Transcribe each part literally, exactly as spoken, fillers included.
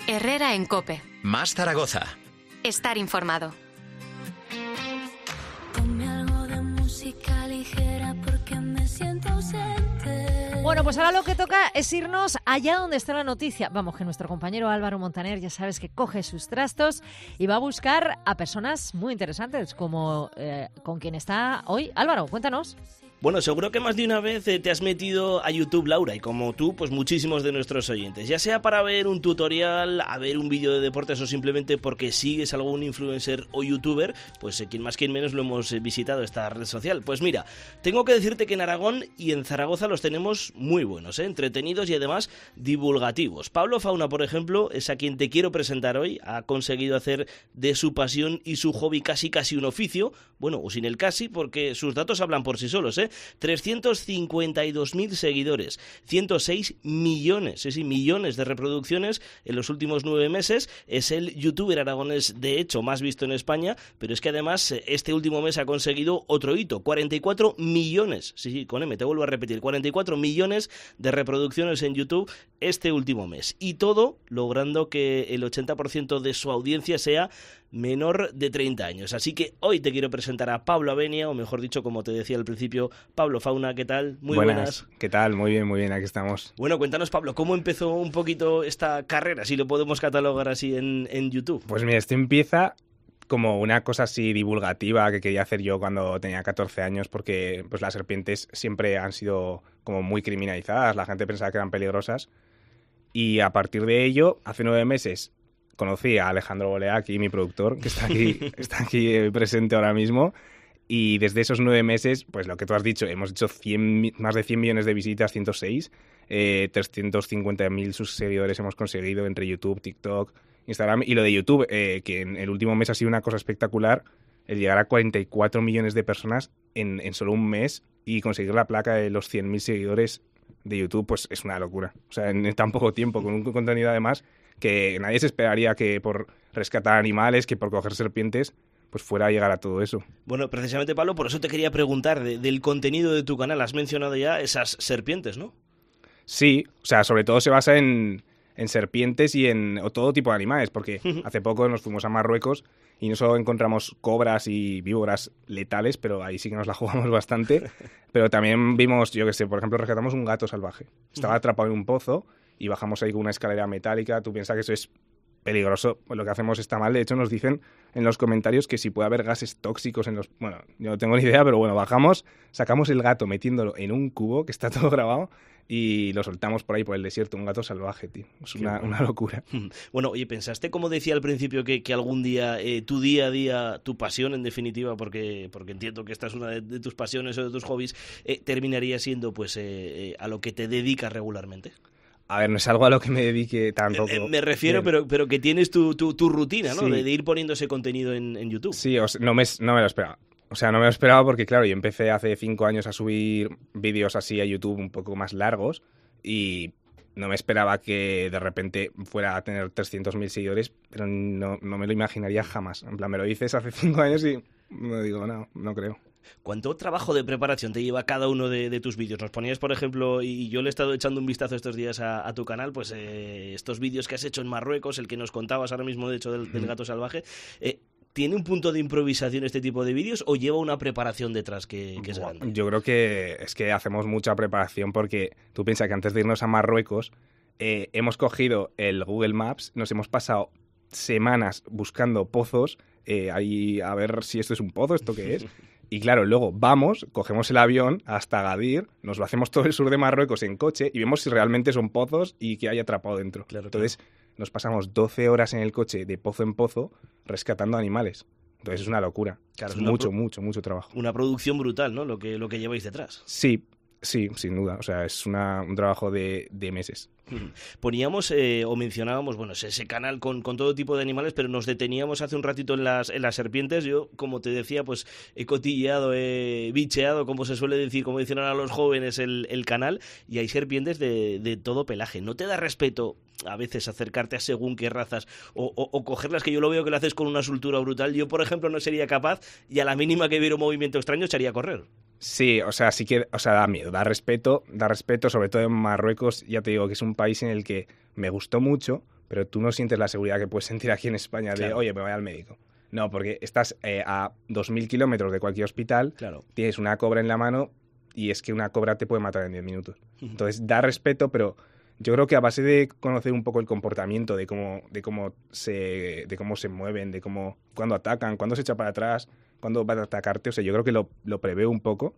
Herrera en COPE. Más Zaragoza. Estar informado. Ponme algo de música ligera porque me siento ausente. Bueno, pues ahora lo que toca es irnos allá donde está la noticia. Vamos, que nuestro compañero Álvaro Montaner ya sabes que coge sus trastos y va a buscar a personas muy interesantes como eh, con quien está hoy. Álvaro, cuéntanos. Bueno, seguro que más de una vez eh, te has metido a YouTube, Laura, y como tú, pues muchísimos de nuestros oyentes. Ya sea para ver un tutorial, a ver un vídeo de deportes o simplemente porque sigues a algún influencer o youtuber, pues eh, quien más quien menos lo hemos eh, visitado esta red social. Pues mira, tengo que decirte que en Aragón y en Zaragoza los tenemos muy buenos, ¿eh? entretenidos y además divulgativos. Pablo Fauna, por ejemplo, es a quien te quiero presentar hoy. Ha conseguido hacer de su pasión y su hobby casi casi un oficio. Bueno, o sin el casi, porque sus datos hablan por sí solos, ¿eh? trescientos cincuenta y dos mil seguidores, ciento seis millones, sí, sí, millones de reproducciones en los últimos nueve meses. Es el youtuber aragonés, de hecho, más visto en España, pero es que además este último mes ha conseguido otro hito, cuarenta y cuatro millones, sí, sí, con M, te vuelvo a repetir, cuarenta y cuatro millones de reproducciones en YouTube este último mes. Y todo logrando que el ochenta por ciento de su audiencia sea menor de treinta años. Así que hoy te quiero presentar a Pablo Avenia, o mejor dicho, como te decía al principio, Pablo Fauna. ¿Qué tal? Muy buenas. buenas. ¿Qué tal? Muy bien, muy bien, aquí estamos. Bueno, cuéntanos, Pablo, ¿cómo empezó un poquito esta carrera, si lo podemos catalogar así en, en YouTube? Pues mira, esto empieza como una cosa así divulgativa que quería hacer yo cuando tenía catorce años, porque pues las serpientes siempre han sido como muy criminalizadas, la gente pensaba que eran peligrosas, y a partir de ello, hace nueve meses, conocí a Alejandro Boleaki, mi productor, que está aquí, está aquí presente ahora mismo, y desde esos nueve meses, pues lo que tú has dicho, hemos hecho cien, más de cien millones de visitas, ciento seis, eh, trescientos cincuenta mil sus seguidores hemos conseguido entre YouTube, TikTok, Instagram, y lo de YouTube, eh, que en el último mes ha sido una cosa espectacular, el llegar a cuarenta y cuatro millones de personas en, en solo un mes y conseguir la placa de los cien mil seguidores de YouTube, pues es una locura. O sea, en tan poco tiempo, con un contenido además que nadie se esperaría que por rescatar animales, que por coger serpientes, pues fuera a llegar a todo eso. Bueno, precisamente, Pablo, por eso te quería preguntar de, del contenido de tu canal. Has mencionado ya esas serpientes, ¿no? Sí, o sea, sobre todo se basa en, en serpientes y en o todo tipo de animales, porque hace poco nos fuimos a Marruecos y no solo encontramos cobras y víboras letales, pero ahí sí que nos la jugamos bastante, pero también vimos, yo qué sé, por ejemplo, rescatamos un gato salvaje. Estaba atrapado en un pozo y bajamos ahí con una escalera metálica. Tú piensas que eso es peligroso, pues lo que hacemos está mal. De hecho, nos dicen en los comentarios que si puede haber gases tóxicos en los... Bueno, yo no tengo ni idea, pero bueno, bajamos, sacamos el gato metiéndolo en un cubo, que está todo grabado, y lo soltamos por ahí por el desierto, un gato salvaje, tío. Es una, bueno. una locura. Bueno, oye, ¿pensaste, como decía al principio, que, que algún día eh, tu día a día, tu pasión en definitiva, porque, porque entiendo que esta es una de, de tus pasiones o de tus hobbies, eh, terminaría siendo pues eh, eh, a lo que te dedicas regularmente? A ver, no es algo a lo que me dedique tampoco. Eh, me refiero, pero, pero que tienes tu, tu, tu rutina, ¿no? Sí. De, de ir poniendo ese contenido en, en YouTube. Sí, o sea, no, me, no me lo esperaba. O sea, no me lo esperaba porque, claro, yo empecé hace cinco años a subir vídeos así a YouTube un poco más largos y no me esperaba que de repente fuera a tener trescientos mil seguidores, pero no, no me lo imaginaría jamás. En plan, me lo dices hace cinco años y me digo, no, no creo. ¿Cuánto trabajo de preparación te lleva cada uno de, de tus vídeos? Nos ponías, por ejemplo, y yo le he estado echando un vistazo estos días a, a tu canal, pues eh, estos vídeos que has hecho en Marruecos, el que nos contabas ahora mismo, de hecho, del, del gato salvaje. Eh, ¿Tiene un punto de improvisación este tipo de vídeos o lleva una preparación detrás que, que es grande? Yo creo que es que hacemos mucha preparación porque tú piensas que antes de irnos a Marruecos eh, hemos cogido el Google Maps, nos hemos pasado semanas buscando pozos, eh, ahí a ver si esto es un pozo, esto qué es. Y claro, luego vamos, cogemos el avión hasta Agadir, nos lo hacemos todo el sur de Marruecos en coche y vemos si realmente son pozos y que hay atrapado dentro. Claro, Entonces claro. Nos pasamos doce horas en el coche de pozo en pozo rescatando animales. Entonces es una locura. Claro, es, es mucho, pro- mucho, mucho trabajo. Una producción brutal, ¿no? Lo que, lo que lleváis detrás. Sí, sí, sin duda. O sea, es una, un trabajo de, de meses. Poníamos eh, o mencionábamos, bueno, ese canal con, con todo tipo de animales, pero nos deteníamos hace un ratito en las, en las serpientes. Yo, como te decía, pues he cotilleado, he bicheado, como se suele decir, como dicen ahora los jóvenes, el, el canal, y hay serpientes de, de todo pelaje. ¿No te da respeto a veces acercarte a según qué razas o, o, o cogerlas, que yo lo veo que lo haces con una soltura brutal? Yo, por ejemplo, no sería capaz y a la mínima que viera un movimiento extraño echaría a correr. Sí, o sea, sí que, o sea, da miedo, da respeto, da respeto, sobre todo en Marruecos. Ya te digo que es un país en el que me gustó mucho pero tú no sientes la seguridad que puedes sentir aquí en España de, Claro. oye, me voy al médico. No, porque estás eh, a dos mil kilómetros de cualquier hospital, Claro. tienes una cobra en la mano y es que una cobra te puede matar en diez minutos. Entonces, da respeto, pero yo creo que a base de conocer un poco el comportamiento, de cómo, de cómo, se, de cómo se mueven, de cómo cuando atacan, cuándo se echa para atrás, cuándo va a atacarte, o sea, yo creo que lo, lo preveo un poco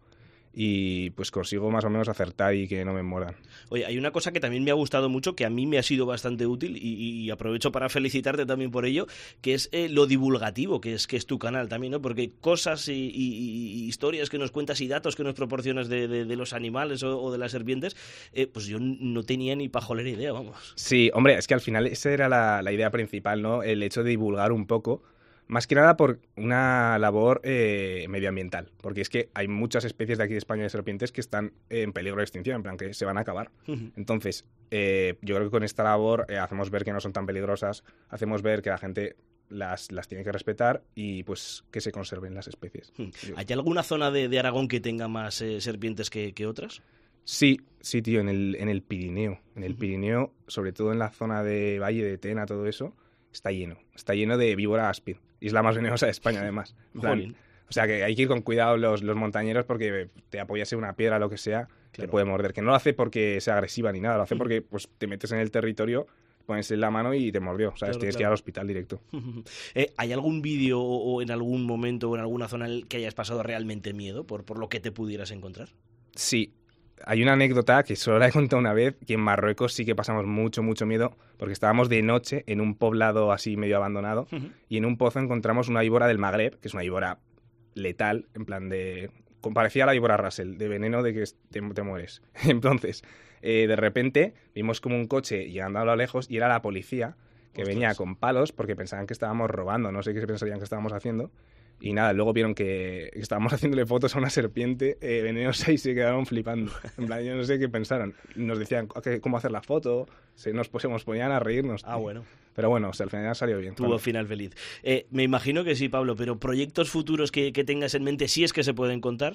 y pues consigo más o menos acertar y que no me muerdan. Oye, hay una cosa que también me ha gustado mucho, que a mí me ha sido bastante útil y, y aprovecho para felicitarte también por ello, que es eh, lo divulgativo que es, que es tu canal también, ¿no? Porque cosas y, y- y historias que nos cuentas y datos que nos proporcionas de, de- de los animales o, o de las serpientes, eh, pues yo no tenía ni pajolera idea, vamos. Sí, hombre, es que al final esa era la, la idea principal, ¿no? El hecho de divulgar un poco, más que nada por una labor eh, medioambiental, porque es que hay muchas especies de aquí de España de serpientes que están en peligro de extinción, en plan que se van a acabar. Entonces, eh, yo creo que con esta labor eh, hacemos ver que no son tan peligrosas, hacemos ver que la gente las, las tiene que respetar y pues que se conserven las especies. ¿Hay alguna zona de, de Aragón que tenga más eh, serpientes que, que otras? Sí, sí, tío, en el, en el Pirineo. En el Pirineo, sobre todo en la zona de Valle de Tena, todo eso, está lleno. Está lleno de víbora áspid. Y es la más venenosa de España, además. En plan, Jolín. o sea, que hay que ir con cuidado los, los montañeros porque te apoyas en una piedra, lo que sea, Claro. te puede morder. Que no lo hace porque sea agresiva ni nada, lo hace porque pues, te metes en el territorio, pones en la mano y te mordió. O sea, Claro, tienes que ir claro. al hospital directo. Eh, ¿Hay algún vídeo o o en algún momento o en alguna zona en el que hayas pasado realmente miedo por, por lo que te pudieras encontrar? Sí, hay una anécdota que solo la he contado una vez, que en Marruecos sí que pasamos mucho, mucho miedo, porque estábamos de noche en un poblado así medio abandonado, y en un pozo encontramos una víbora del Magreb, que es una víbora letal, en plan de... parecía la víbora Russell, de veneno de que te, te mueres. Entonces, eh, de repente, vimos como un coche llegando a lo lejos y era la policía, que Ostras. venía con palos porque pensaban que estábamos robando, no sé qué se pensarían que estábamos haciendo. Y nada, luego vieron que estábamos haciéndole fotos a una serpiente eh, venenosa y se quedaron flipando. En plan, yo no sé qué pensaron. Nos decían ¿qué- cómo hacer la foto, se nos, pues, nos ponían a reírnos. Ah, bueno. Pero bueno, o sea, al final salió bien. Tuvo Claro. final feliz. Eh, me imagino que sí, Pablo, pero proyectos futuros que, que tengas en mente, si es que se pueden contar.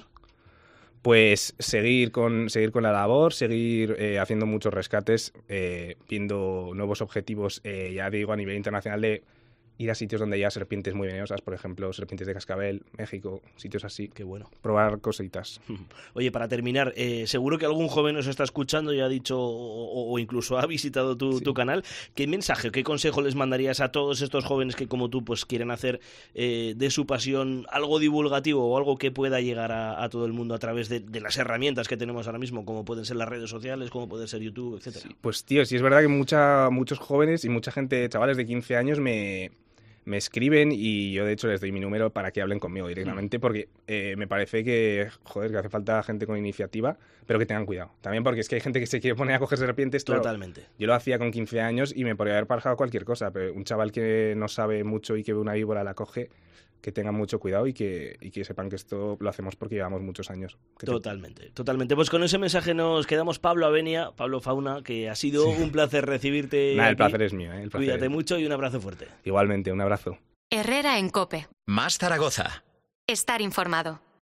Pues seguir con, seguir con la labor, seguir eh, haciendo muchos rescates, eh, viendo nuevos objetivos, eh, ya digo, a nivel internacional de ir a sitios donde haya serpientes muy venenosas, por ejemplo, serpientes de cascabel, México, sitios así. Qué bueno. Probar cositas. Oye, para terminar, eh, seguro que algún joven nos está escuchando y ha dicho, o, o incluso ha visitado tu, Sí. tu canal. ¿Qué mensaje, qué consejo les mandarías a todos estos jóvenes que, como tú, pues quieren hacer eh, de su pasión algo divulgativo o algo que pueda llegar a, a todo el mundo a través de, de las herramientas que tenemos ahora mismo, como pueden ser las redes sociales, como puede ser YouTube, etcétera? Pues tío, sí es verdad que mucha, muchos jóvenes y mucha gente, chavales de quince años, me, me escriben y yo de hecho les doy mi número para que hablen conmigo directamente porque eh, me parece que, joder, que hace falta gente con iniciativa, pero que tengan cuidado. También porque es que hay gente que se quiere poner a coger serpientes. Claro, Totalmente. yo lo hacía con quince años y me podría haber parejado cualquier cosa, pero un chaval que no sabe mucho y que ve una víbora la coge, que tengan mucho cuidado y que, y que sepan que esto lo hacemos porque llevamos muchos años. Que te- Totalmente, totalmente. Pues con ese mensaje nos quedamos. Pablo Avenia, Pablo Fauna, que ha sido un placer recibirte. Nada, el aquí. placer es mío, ¿eh? El placer Cuídate es- mucho y un abrazo fuerte. Igualmente, un abrazo. Herrera en Cope. Más Zaragoza. Estar informado.